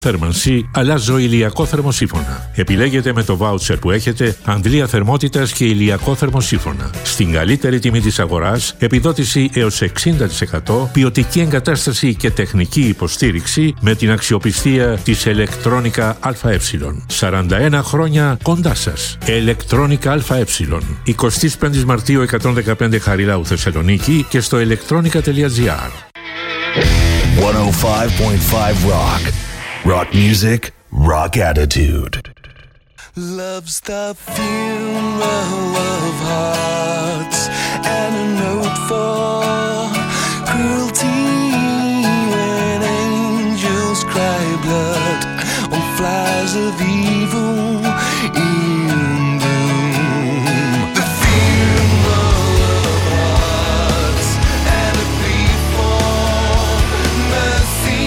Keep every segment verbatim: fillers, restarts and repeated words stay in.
Θέρμανση, αλλάζω ηλιακό θερμοσύφωνα. Επιλέγετε με το βάουτσερ που έχετε αντλία θερμότητας και ηλιακό θερμοσύφωνα. Στην καλύτερη τιμή της αγοράς, επιδότηση έως εξήντα τοις εκατό, ποιοτική εγκατάσταση και τεχνική υποστήριξη με την αξιοπιστία της Electronica ΑΕ. σαράντα ένα χρόνια κοντά σας. Electronica ΑΕ. εικοστή πέμπτη Μαρτίου εκατόν δεκαπέντε Χαριλάου Θεσσαλονίκη και στο electronica τελεία gr. εκατόν πέντε κόμμα πέντε Rock. Rock music, rock attitude. Love's the funeral of hearts and a note for cruelty when angels cry blood on flies of evil in bloom. The funeral of hearts and a plea for mercy.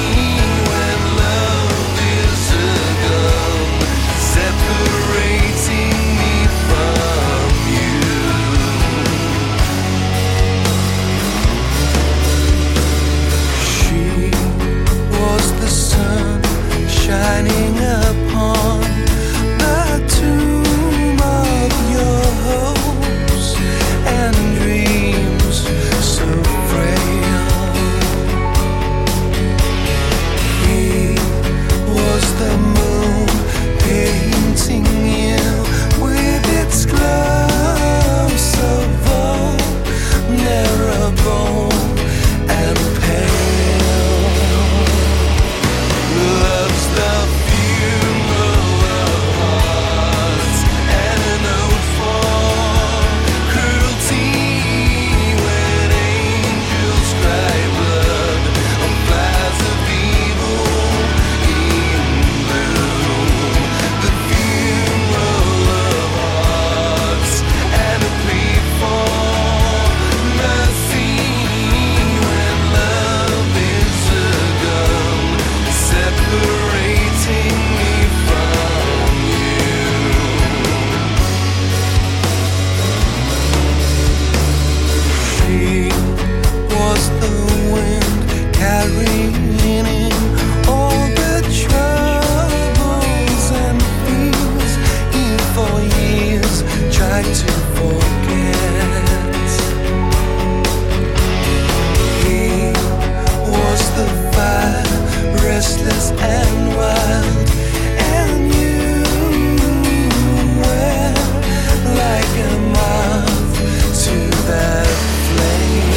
Separating me from you. She was the sun shining upon the tomb of your hopes and dreams so frail. He was the moon painting you with its gloves of vulnerable and pale. Love's the funeral of hearts and a note for cruelty when angels cry blood on flies of evil in bloom. The funeral of hearts and a plea for mercy when love is a gun separating me from you. She was the wind carrying in all the troubles and fears he for years tried to forget. He was the fire, restless and wild, and you were like a moth to that flame.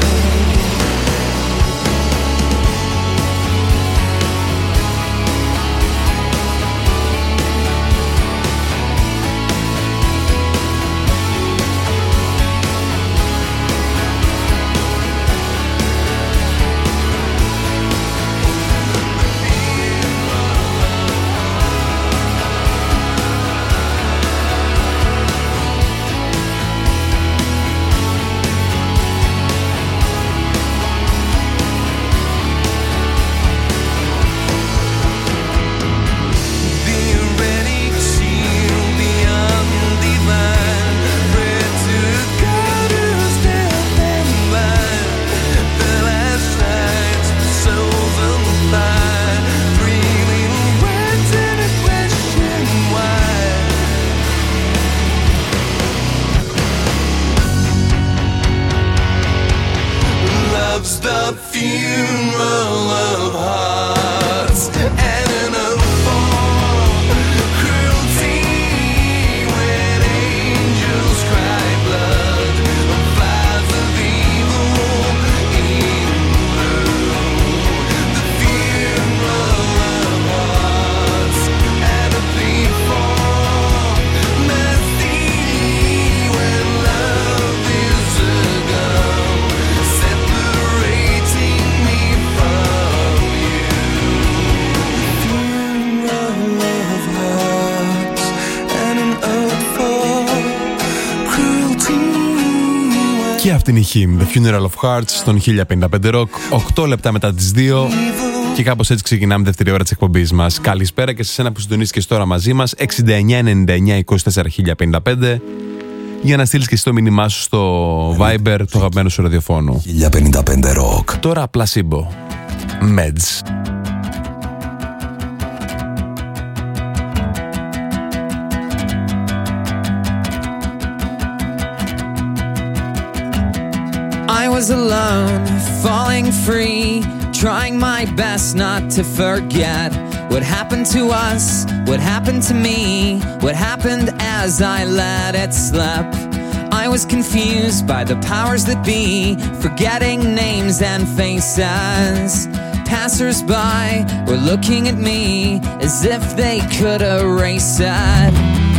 Love's the funeral of hearts and an oath for cruelty when angels cry blood on flies of evil in bloom. The funeral of hearts and a plea for mercy when love is a gun separating me from you. Funeral of hearts and an oath for cruelty. Και αυτή είναι η Hymn, The Funeral of Hearts, στον χίλια πενήντα πέντε Rock, οκτώ λεπτά μετά τις δύο. Και κάπως έτσι ξεκινάμε δεύτερη ώρα της εκπομπής μας. Καλησπέρα και σε εσένα που συντονίστηκες τώρα μαζί μας. εξήντα εννιά ενενήντα εννιά είκοσι τέσσερα χίλια πενήντα πέντε για να στείλεις και εσύ το μήνυμά σου στο Viber του αγαπημένου σου ραδιοφώνου. χίλια πενήντα πέντε Rock. Τώρα Placebo, Meds. was alone, falling free, trying my best not to forget what happened to us, what happened to me, what happened as I let it slip. I was confused by the powers that be, forgetting names and faces. Passers-by were looking at me as if they could erase it.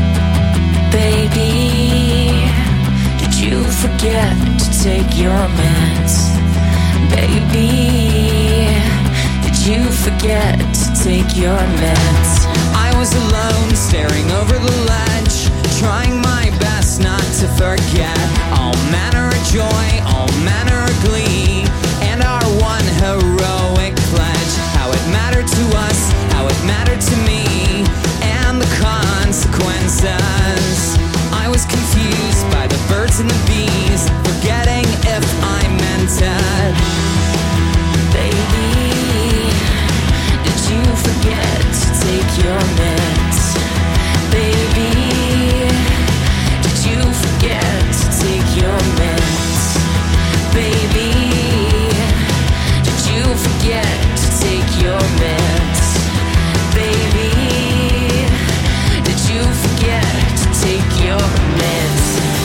Baby, did you forget to take your meds? Baby, did you forget to take your meds? I was alone, staring over the ledge, trying my best not to forget all manner of joy, all manner of glee, and our one heroic pledge. How it mattered to us, how it mattered to me, and the consequences. I was confused by the birds and the bees, forgetting if I meant it. Baby, did you forget to take your meds? Baby, did you forget to take your meds? Baby, did you forget to take your meds? Baby, did you forget to take your meds?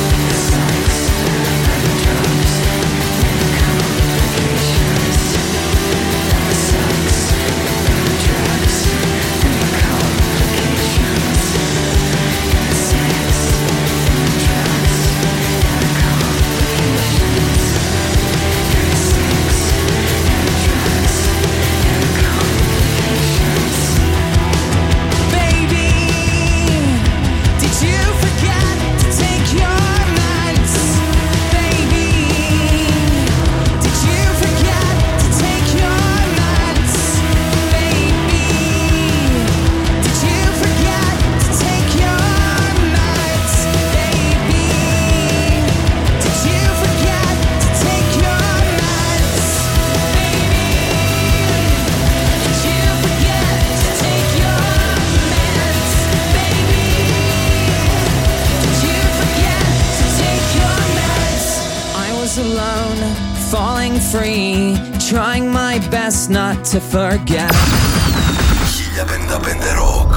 Free, trying my best not to forget. χίλια πενήντα πέντε Rock.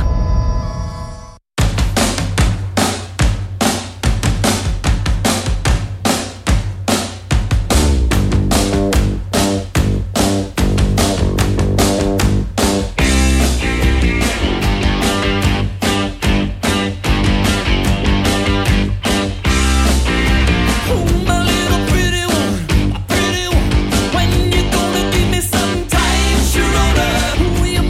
When you gonna give me some time, Sharona? Who you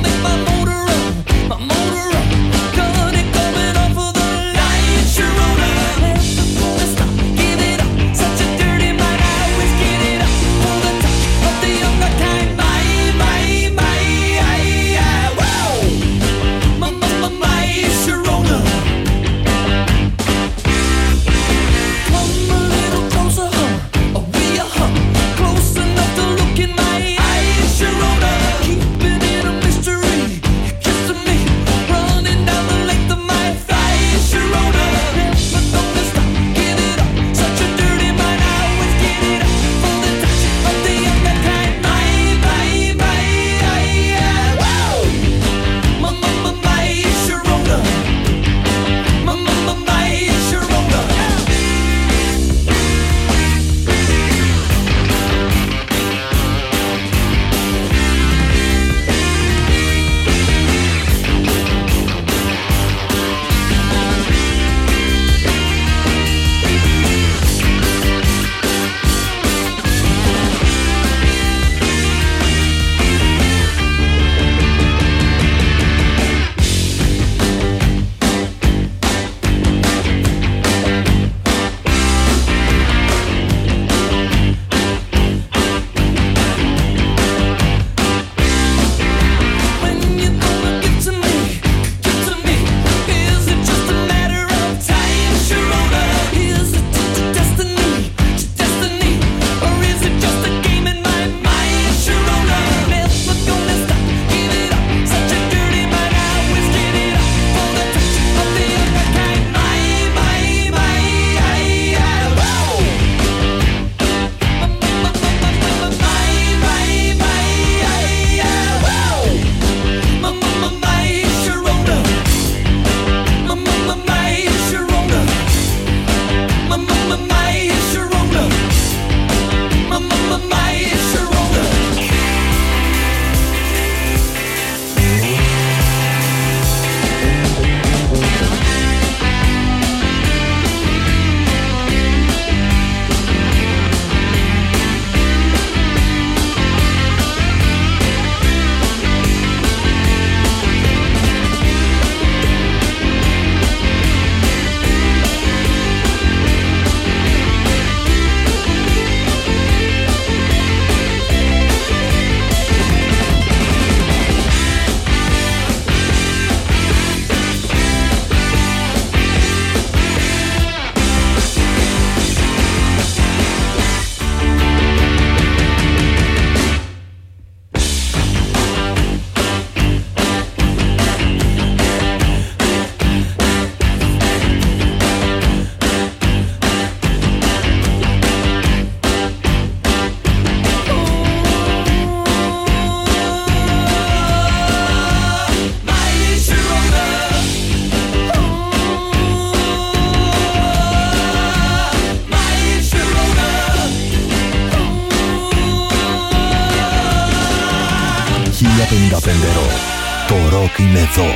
Rock είναι εδώ.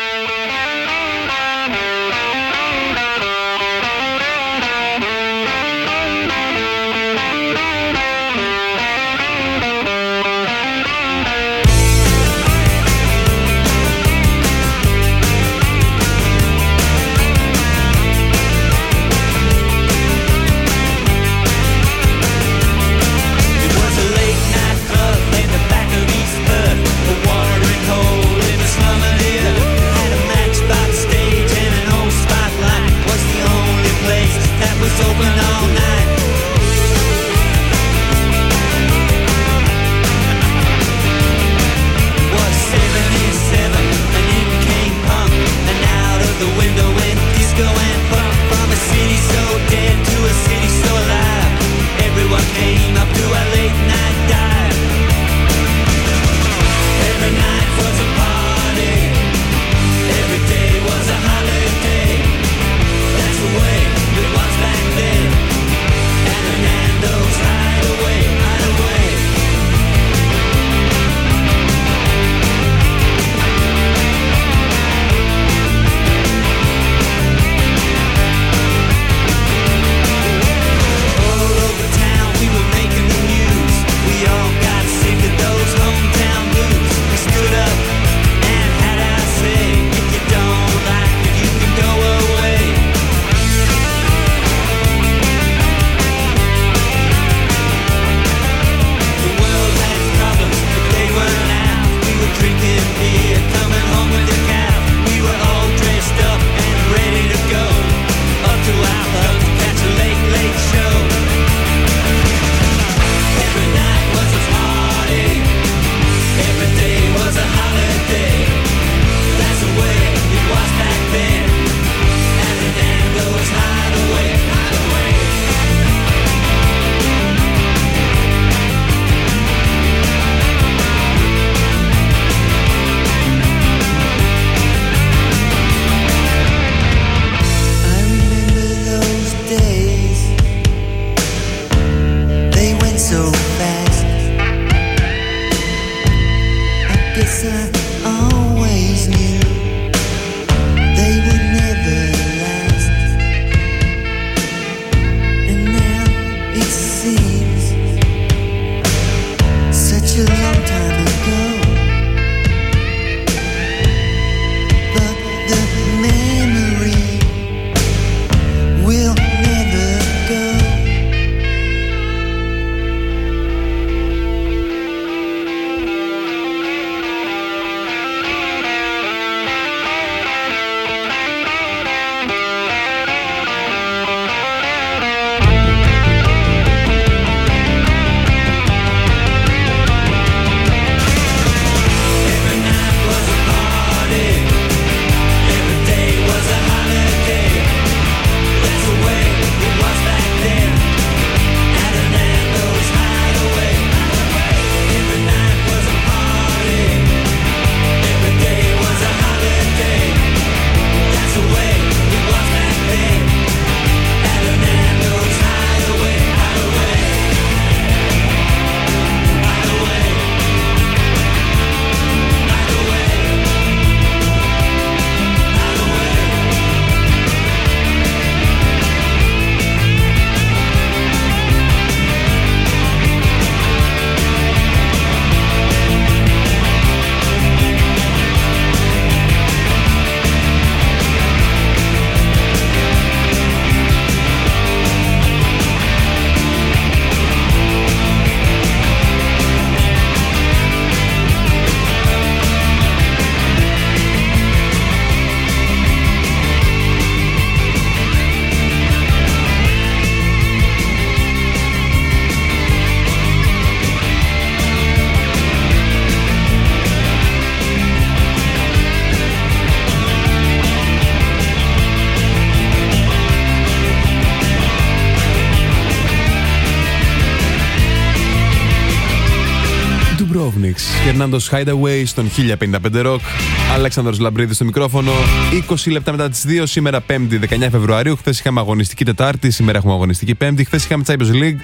Φερνάντος Hideaway στον χίλια πενήντα πέντε Rock. Αλέξανδρος Λαμπρίδης στο μικρόφωνο. είκοσι λεπτά μετά τις δύο, σήμερα Πέμπτη δεκαεννιά Φεβρουαρίου. Χθες είχαμε αγωνιστική Τετάρτη, σήμερα έχουμε αγωνιστική Πέμπτη. Χθες είχαμε Champions League.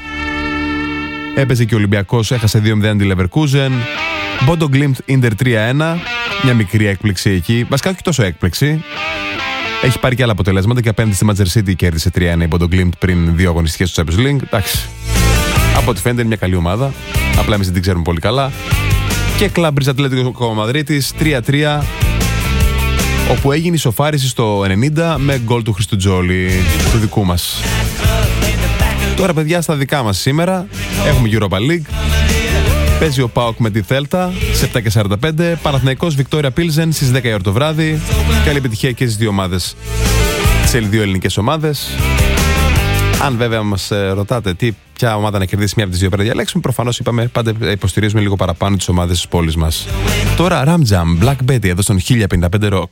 Έπαιζε και ο Ολυμπιακός, έχασε δύο μηδέν τη Leverkusen. Bodo Glimt Inter τρία ένα. Μια μικρή έκπληξη εκεί. Βασικά όχι τόσο έκπληξη. Έχει πάρει και άλλα αποτελέσματα και απέναντι στη Manchester City κέρδισε τρία ένα υπό τον Glimt πριν δύο αγωνιστικές στο Champions League. Εντάξει. Από ό,τι φαίνεται είναι μια καλή ομάδα. Απλά εμείς δεν την ξέρουμε πολύ καλά. Και Club Brugge Ατλέτικο Μαδρίτης τρία τρία, όπου έγινε ισοφάριση στο ενενήντα με γκολ του Χριστουτζόλη, του δικού μας. Τώρα, παιδιά, στα δικά μας σήμερα έχουμε Europa League. Παίζει ο ΠΑΟΚ με τη Θέλτα στις επτά και σαράντα πέντε. Παναθηναϊκός Βικτόρια Πίλζεν στις δέκα η ώρα το βράδυ. Καλή επιτυχία και στις δύο ομάδες, τις δύο ελληνικές ομάδες. Αν βέβαια μας ε, ρωτάτε τι, ποια ομάδα να κερδίσει μια από τις δύο, πέρα διαλέξουμε. Προφανώς είπαμε πάντα υποστηρίζουμε λίγο παραπάνω τις ομάδες της πόλης μας. Τώρα Ram Jam, Black Betty εδώ στον χίλια πενήντα πέντε Rock.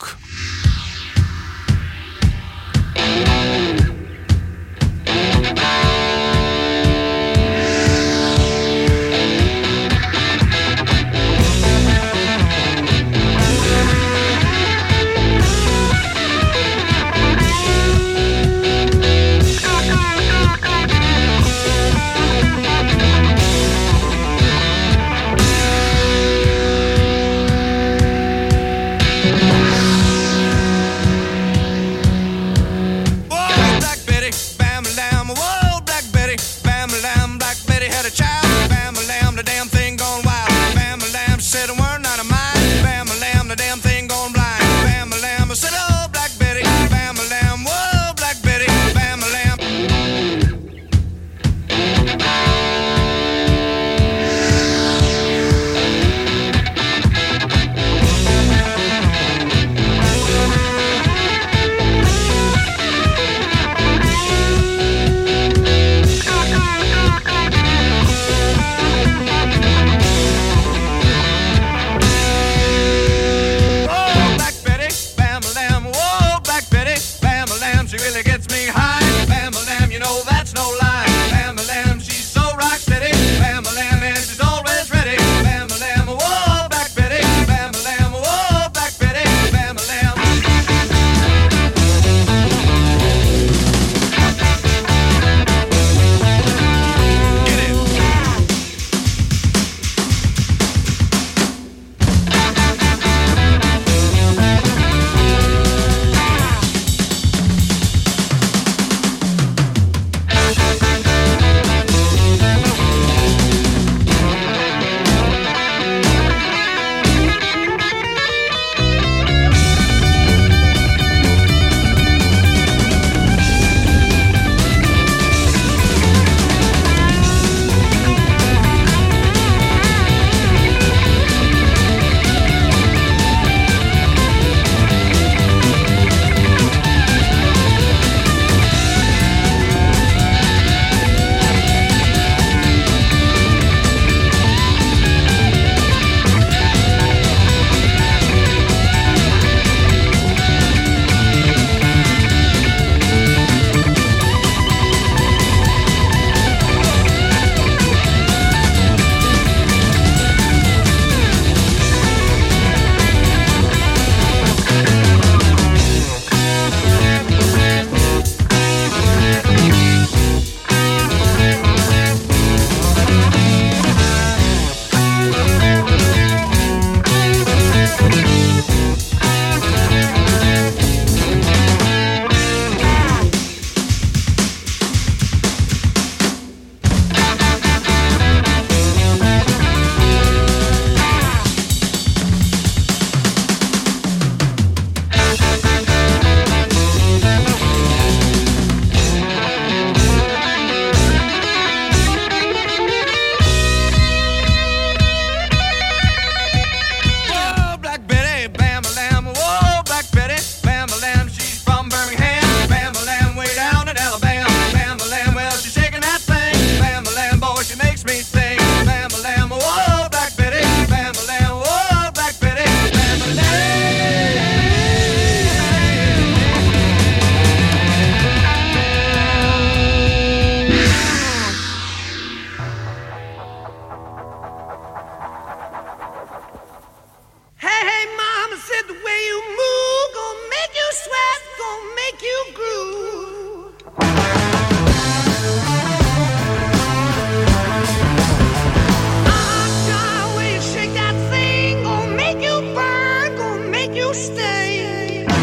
stay.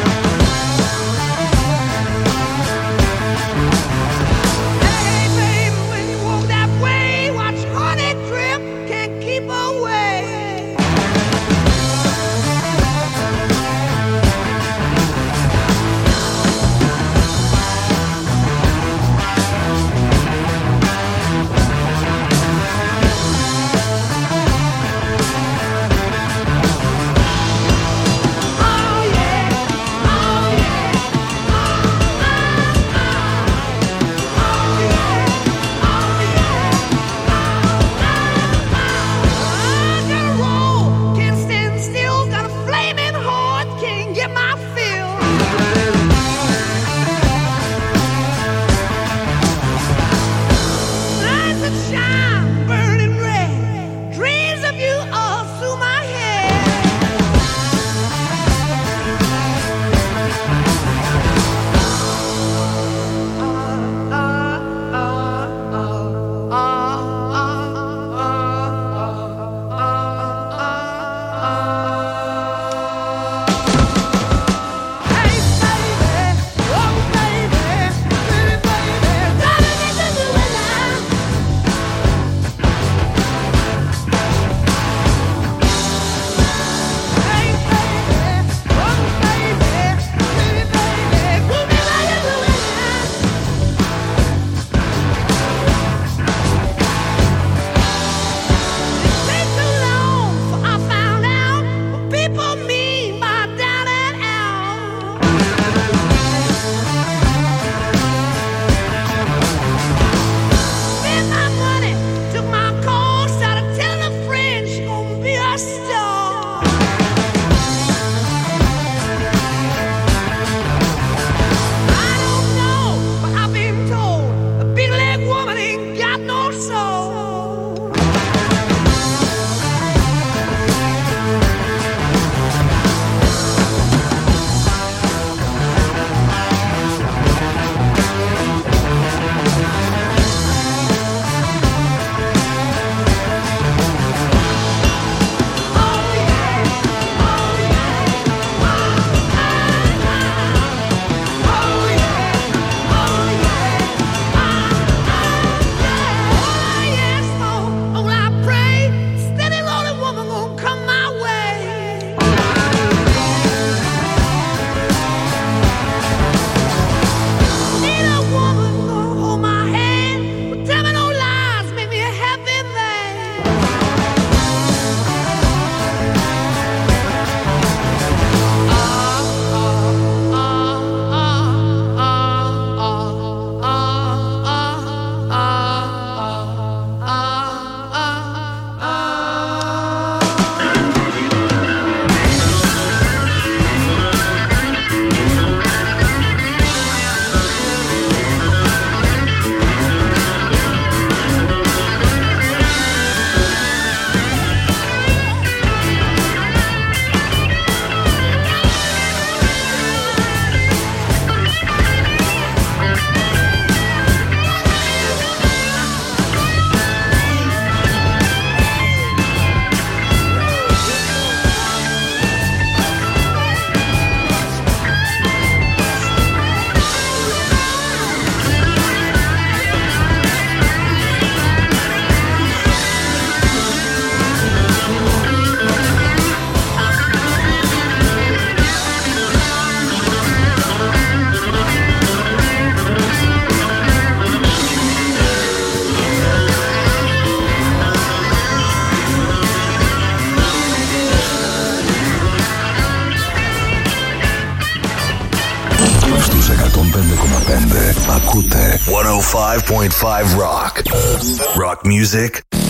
Hey, baby, when you walk that way, watch honey drip, can't keep away. Ακούτε εκατόν πέντε κόμμα πέντε Rock. Rock music.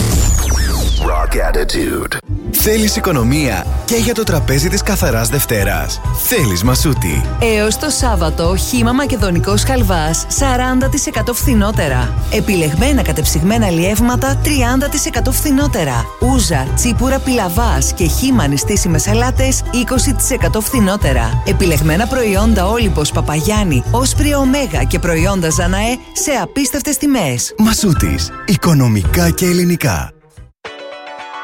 Rock attitude. Θέλεις οικονομία και για το τραπέζι της καθαράς Δευτέρας. Θέλεις Μασούτη. Έως το Σάββατο, χύμα μακεδονικός χαλβάς σαράντα τοις εκατό φθηνότερα. Επιλεγμένα κατεψυγμένα λιεύματα τριάντα τοις εκατό φθηνότερα. Ούζα, τσίπουρα πιλαβάς και χύμα νηστίσιμες σαλάτες είκοσι τοις εκατό φθηνότερα. Επιλεγμένα προϊόντα Όλυμπος Παπαγιάννη, Όσπρια Ωμέγα και προϊόντα Ζαναέ σε απίστευτες τιμές. Μασούτης. Οικονομικά και ελληνικά.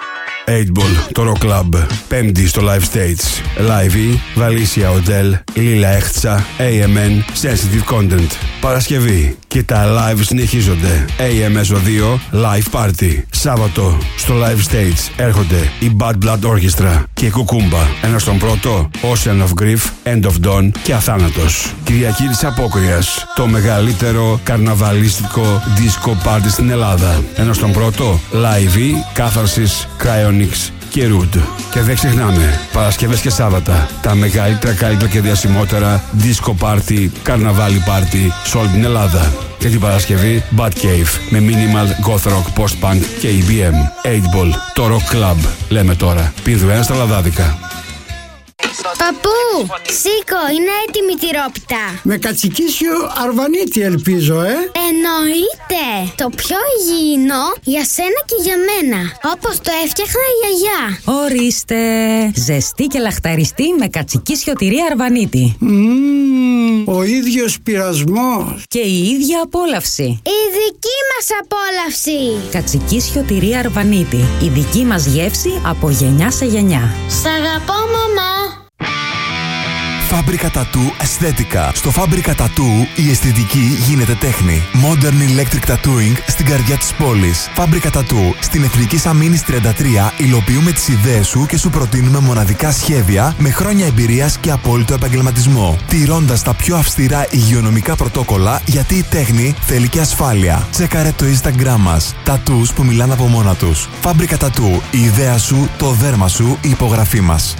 eight ball, το Rock Club. Πέμπτη στο Live Stage. Live E, Valicia Hotel, Λίλα Έχτσα, έι εμ εν, Sensitive Content. Παρασκευή και τα live συνεχίζονται. έι εμ ες δύο, Live Party. Σάββατο στο Live Stage έρχονται η Bad Blood Orchestra και η Κουκούμπα. Ένα στον πρώτο, Ocean of Grief, End of Dawn και Αθάνατος. Κυριακή της Απόκριας, το μεγαλύτερο καρναβαλίστικο disco party στην Ελλάδα. Ένα στον πρώτο, Live E, Catharsis, Cryonics και Rude. Και δεν ξεχνάμε, Παρασκευές και Σάββατα, τα μεγαλύτερα, καλύτερα και διασημότερα disco party, καρναβάλι party σε όλη την Ελλάδα. Και την Παρασκευή, Bad Cave με minimal, goth rock, post-punk και ι μπι εμ. eight ball, το Rock Club. Λέμε τώρα, πήδου ένα στα λαδάδικα. Παππού, σήκω, είναι έτοιμη τη τυρόπιτα. Με κατσικίσιο αρβανίτη ελπίζω, ε. Εννοείται. Το πιο υγιεινό για σένα και για μένα. Όπως το έφτιαχνα η γιαγιά. Ορίστε. Ζεστή και λαχταριστή με κατσικίσιο τυρί αρβανίτη. Mm, ο ίδιος πειρασμός. Και η ίδια απόλαυση. Η δική μας απόλαυση. Κατσικίσιο τυρί αρβανίτη. Η δική μας γεύση από γενιά σε γενιά. Σ' αγαπώ, μαμά. Φάμπρικα Τατού Αισθέτικα. Στο Φάμπρικα Τατού η αισθητική γίνεται τέχνη. Modern Electric Tattooing στην καρδιά της πόλης. Φάμπρικα Τατού στην Εθνική Αμήνης τριάντα τρία υλοποιούμε τις ιδέες σου και σου προτείνουμε μοναδικά σχέδια με χρόνια εμπειρίας και απόλυτο επαγγελματισμό. Τηρώντας τα πιο αυστηρά υγειονομικά πρωτόκολλα, γιατί η τέχνη θέλει και ασφάλεια. Τσέκαρε το Instagram μας. Τατούς που μιλάνε από μόνα τους. Φάμπρικα Τατού. Η ιδέα σου, το δέρμα σου, η υπογραφή μας.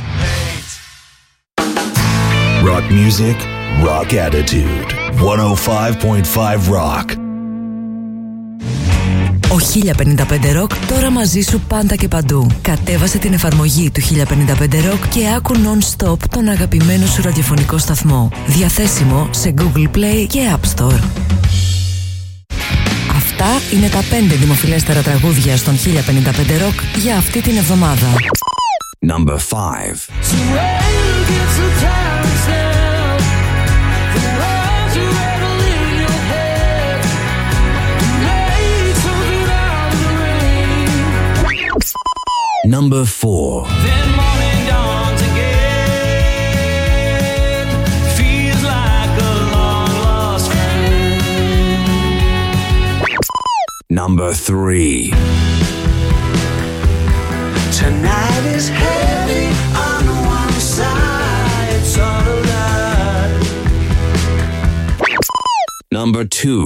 Rock music, rock attitude. εκατόν πέντε κόμμα πέντε Rock. Ο χίλια πενήντα πέντε Rock τώρα μαζί σου πάντα και παντού. Κατέβασε την εφαρμογή του χίλια πενήντα πέντε Rock και άκου non-stop τον αγαπημένο σου ραδιοφωνικό σταθμό. Διαθέσιμο σε Google Play και App Store. Αυτά είναι τα πέντε δημοφιλέστερα τραγούδια στον χίλια πενήντα πέντε Rock για αυτή την εβδομάδα. Number five. Number four. Then morning dawns again. Feels like a long lost friend. Number three. Tonight is heavy on one side. It's all a lie. Number two.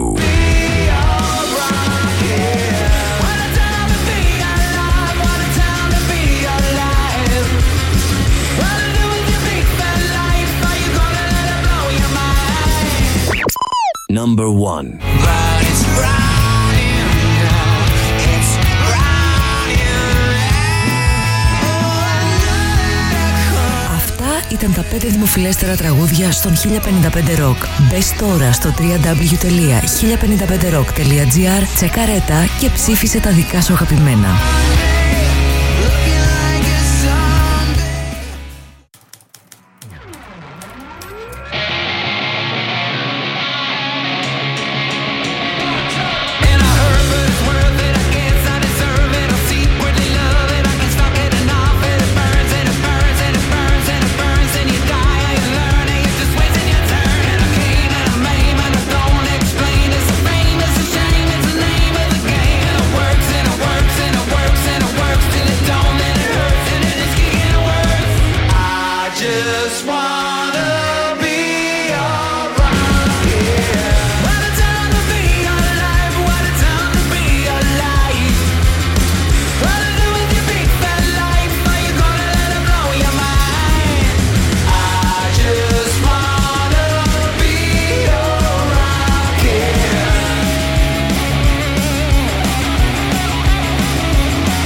Number one. But it's Brian now. It's Brian. Αυτά ήταν τα πέντε δημοφιλέστερα τραγούδια στον χίλια πενήντα πέντε Rock. Μπες τώρα στο double-u double-u double-u τελεία χίλια πενήντα πέντε rock τελεία gr, τσεκάρε τα και ψήφισε τα δικά σου αγαπημένα.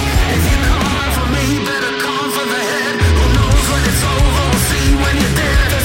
Better come for the head. Who knows when it's over? We'll see when you're dead.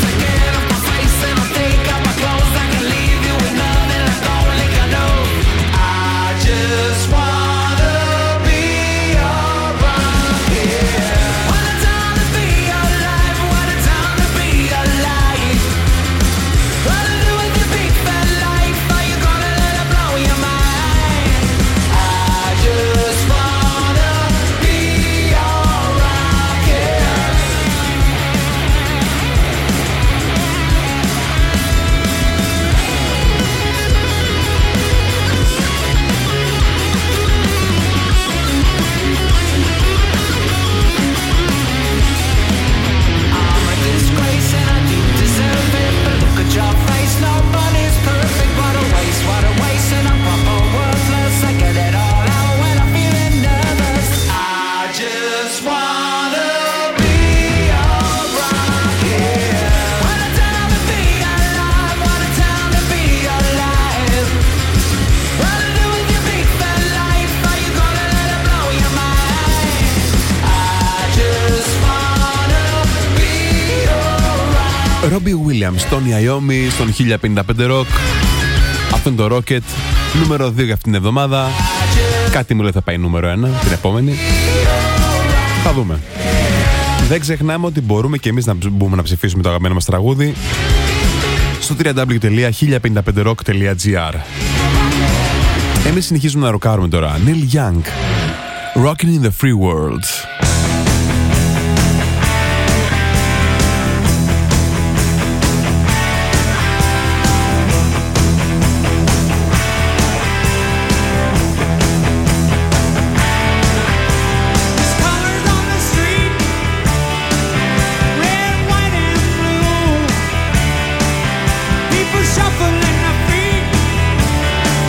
Robbie Williams, Tony Iommi, στον χίλια πενήντα πέντε Rock. Αυτό είναι το Rocket, νούμερο δύο για αυτήν την εβδομάδα. Κάτι μου λέει θα πάει νούμερο ένα την επόμενη. Θα δούμε. Δεν ξεχνάμε ότι μπορούμε και εμείς να μπούμε να ψηφίσουμε το αγαπημένο μας τραγούδι στο double-u double-u double-u τελεία χίλια πενήντα πέντε rock τελεία gr. Εμείς συνεχίζουμε να ροκάρουμε τώρα. Neil Young, Rockin' in the Free World.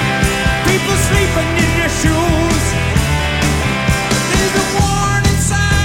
Sleeping in their shoes. There's a warning sign.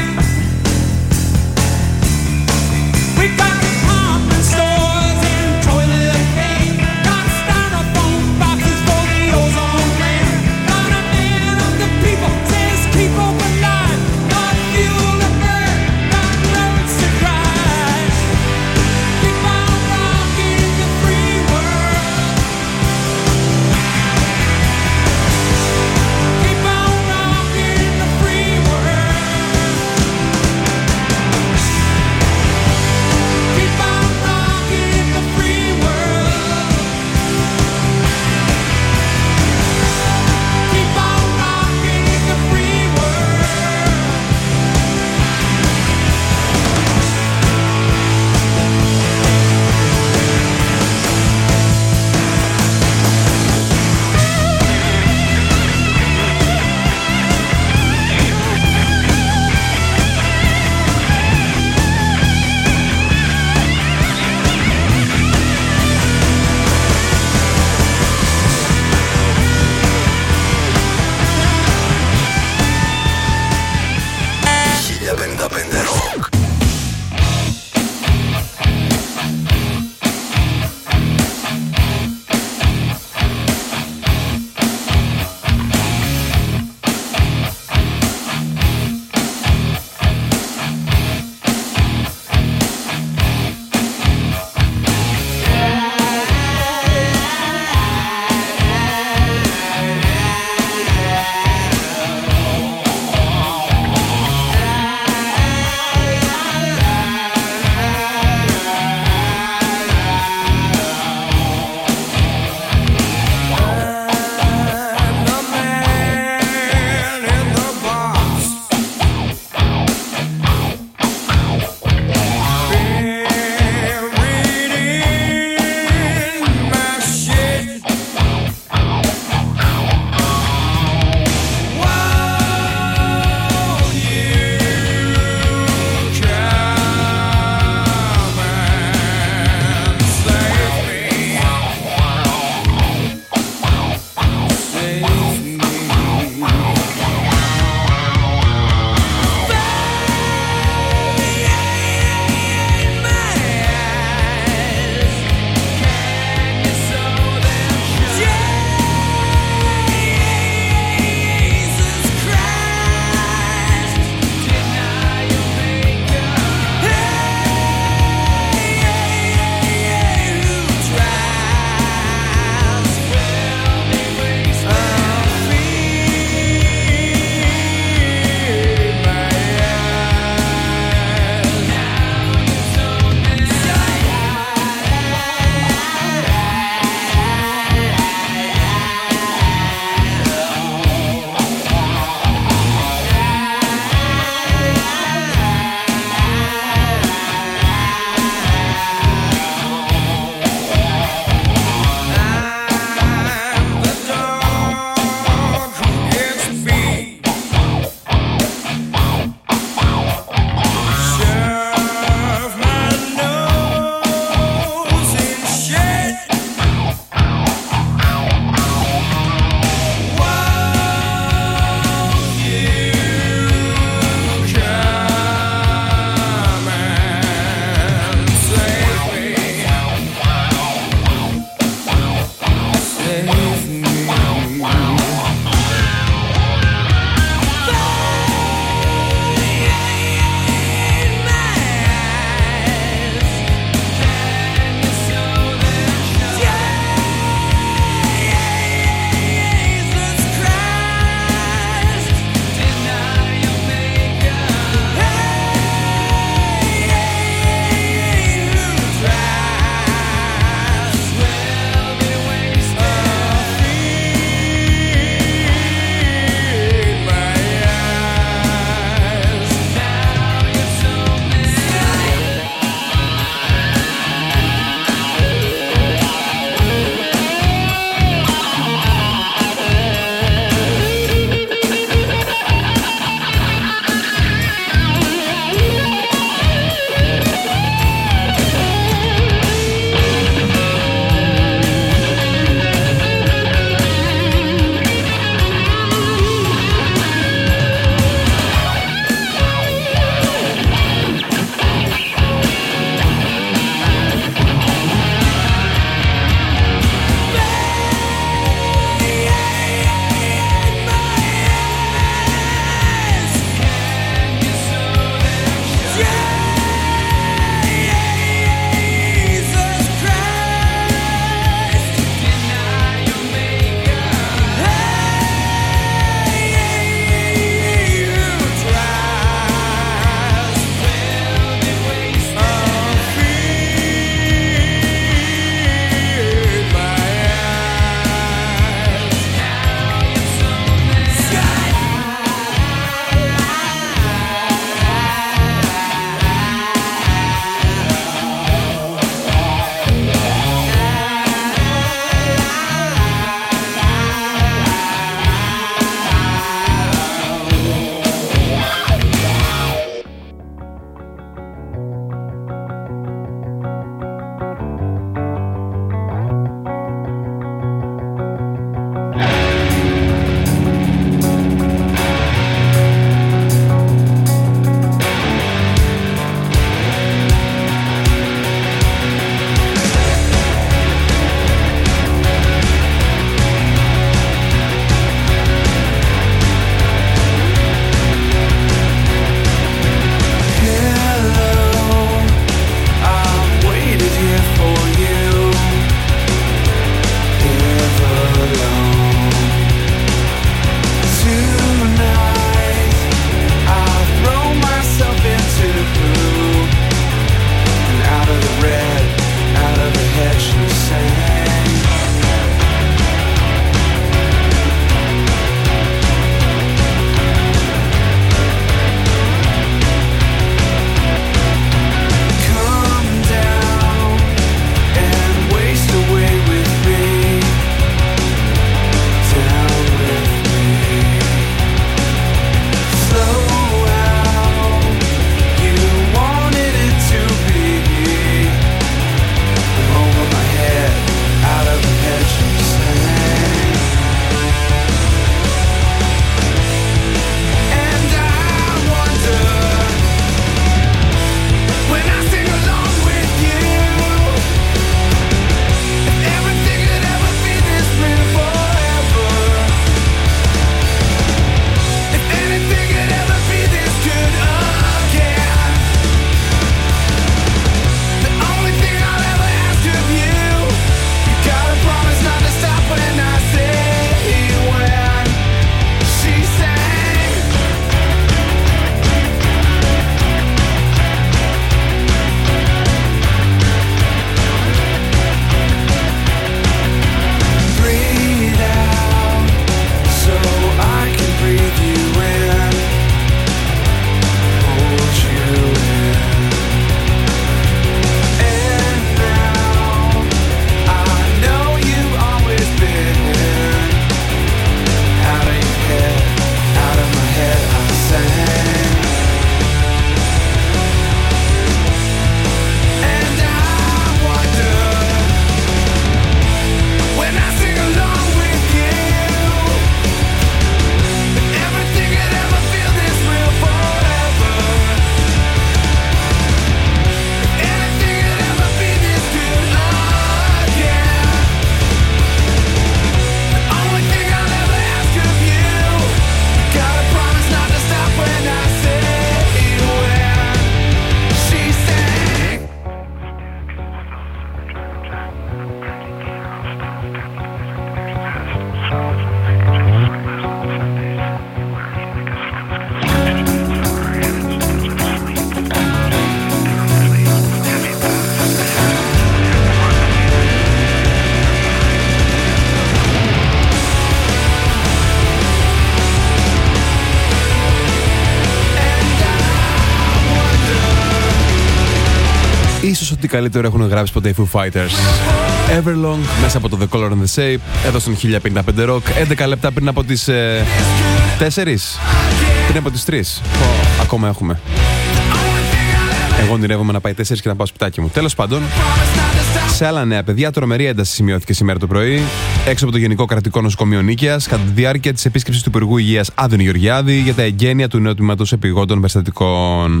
Ίσως ότι καλύτερο έχουν γράψει ποτέ οι Foo Fighters. Everlong, μέσα από το The Color and the Shape, εδώ στον χίλια πενήντα πέντε Rock, έντεκα λεπτά πριν από τις ε, τέσσερις, πριν από τις τρεις. Oh, ακόμα έχουμε. Εγώ ονειρεύομαι να πάει τέσσερις και να πάω σπιτάκι μου. Τέλος πάντων, σε άλλα νέα, παιδιά, τρομερή ένταση σημειώθηκε σήμερα το πρωί έξω από το Γενικό Κρατικό Νοσοκομείο Νίκαιας κατά τη διάρκεια της επίσκεψης του Υπουργού Υγείας Άδωνη Γεωργιάδη για τα εγγένεια του νέου τμήματος επιγόντων περιστατικών.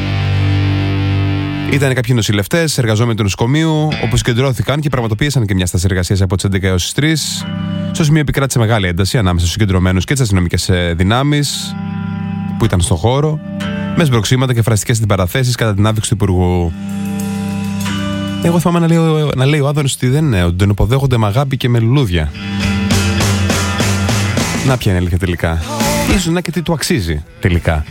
Ήταν κάποιοι νοσηλευτές, εργαζόμενοι του νοσοκομείου, όπου συγκεντρώθηκαν και πραγματοποίησαν και μια στάση εργασίας από τις έντεκα έως τις τρεις. Στο σημείο επικράτησε μεγάλη ένταση ανάμεσα στους συγκεντρωμένους και τις αστυνομικές δυνάμεις που ήταν στον χώρο, με σμπροξίματα και φραστικές αντιπαραθέσεις κατά την άφηξη του Υπουργού. Εγώ θυμάμαι να λέει, να λέει ο Άδωνης ότι δεν είναι, ότι τον υποδέχονται με αγάπη και με λουλούδια. Να ποια είναι η αλήθεια τελικά. Ίσως να και τι του αξίζει τελικά.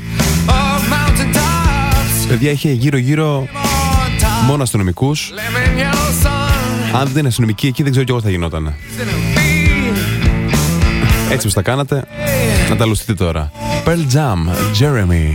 Παιδιά, είχε γύρω-γύρω μόνο αστυνομικούς. Αν δεν είναι αστυνομικοί εκεί, δεν ξέρω κι εγώ τι θα γινόταν. Έτσι πως τα κάνατε, να τα λουστείτε τώρα. Pearl Jam, Jeremy.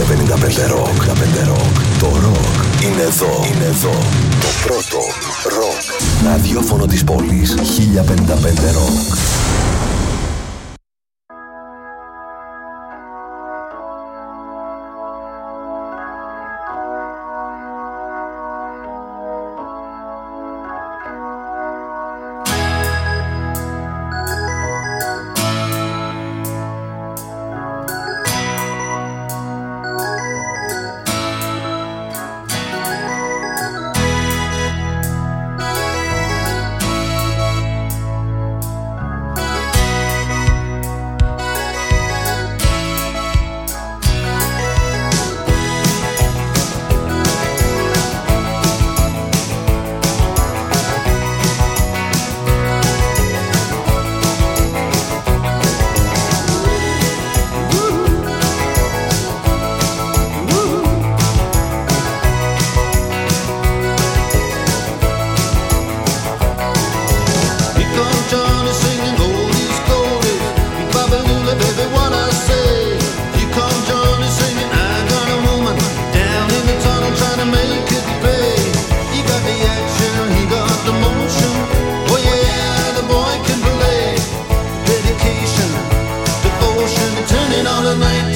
πενήντα πέντε Rock. Το rock είναι εδώ. Είναι εδώ. Το πρώτο rock ραδιόφωνο της πόλης. χίλια πενήντα πέντε Rock. All the night